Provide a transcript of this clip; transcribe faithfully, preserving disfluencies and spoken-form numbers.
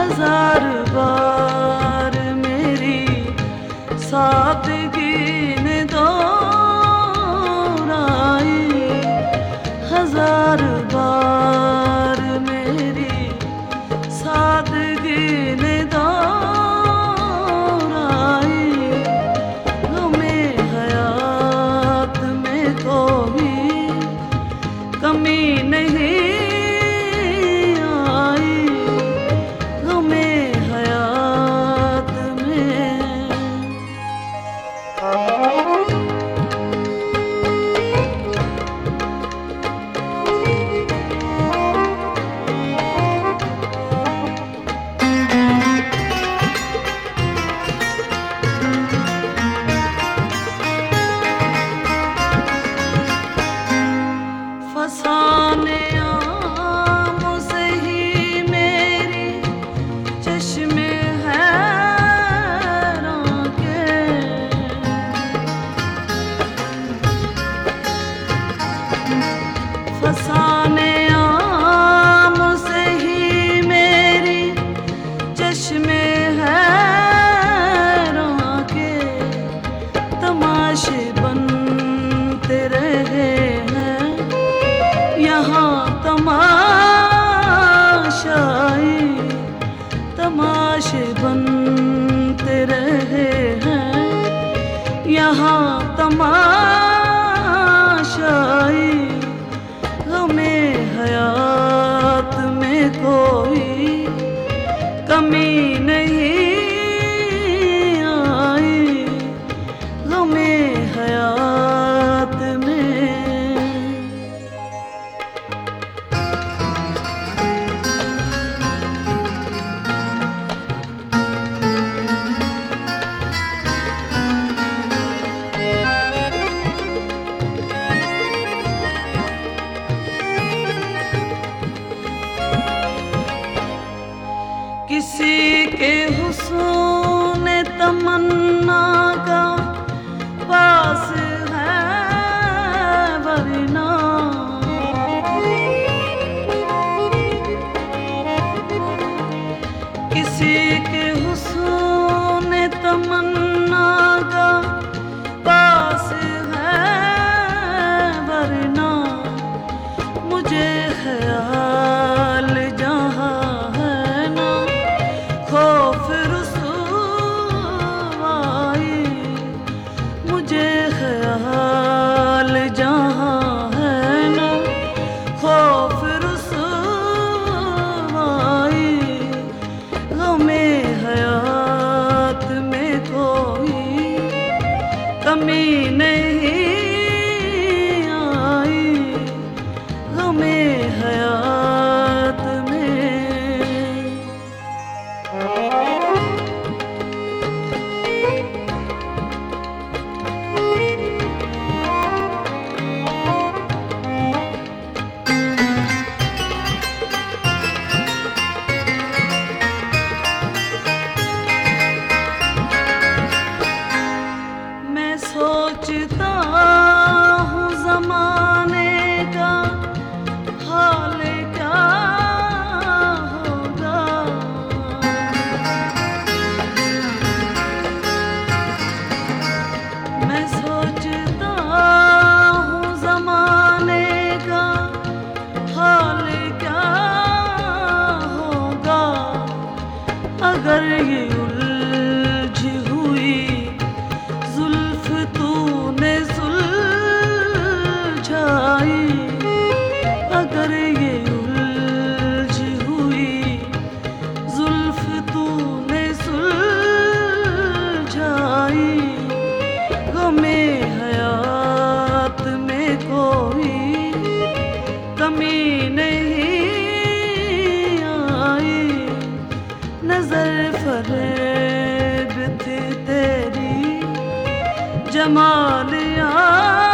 हजार बार मेरी सादगी ने दोहराई, हजार बार मेरी सादगी ने दोहराई। गमे हयात में कोई कमी नहीं फसाने आमों से ही मेरी चश्मे हैरां के, फसाने आमों से ही मेरी चश्मे हैरां के तमाशे बनते रहे यहाँ तमाशाई, तमाशे बनते रहे हैं यहाँ तमाशाई। गमे हयात में कोई कमी नहीं आई, गमे हयात में। किसी के हुस्न तमन्ना का पास है वरना, किसी के हुस्न तमन्ना का पास है वरना, मुझे ख्याल जहाँ खौफ रुसवाई, मुझे ख्याल जहाँ है ना खौफ रुसवाई। गमे हयात में कोई कमी नहीं आई, गमे हयात में। मैं सोचता हूँ ज़माने का हाल क्या होगा, मैं सोचता हूँ ज़माने का हाल क्या होगा, अगर ये उलझी हुई जुल्फ तूने सुलझाई, अगर ये उलझी हुई जुल्फ तूने सुलझाई। गमे हयात में कोई कमी नहीं आई, नजर फरेब थी तेरी जमाल या